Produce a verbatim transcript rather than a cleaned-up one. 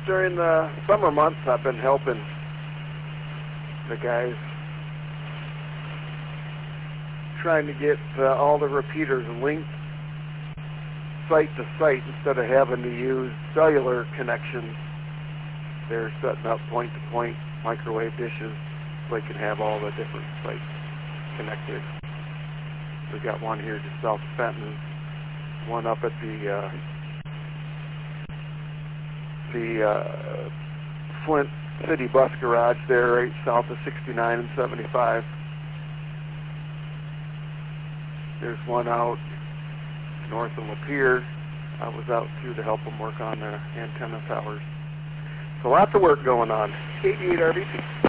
during the summer months, I've been helping the guys trying to get uh, all the repeaters linked site to site instead of having to use cellular connections. They're setting up point-to-point microwave dishes so they can have all the different sites connected. We've got one here just south of Fenton, one up at the uh, the uh, Flint City Bus Garage there, right south of sixty-nine and seventy-five. There's one out north of Lapeer. I was out too to help them work on their antenna towers. So lots of work going on. K D eight R B T.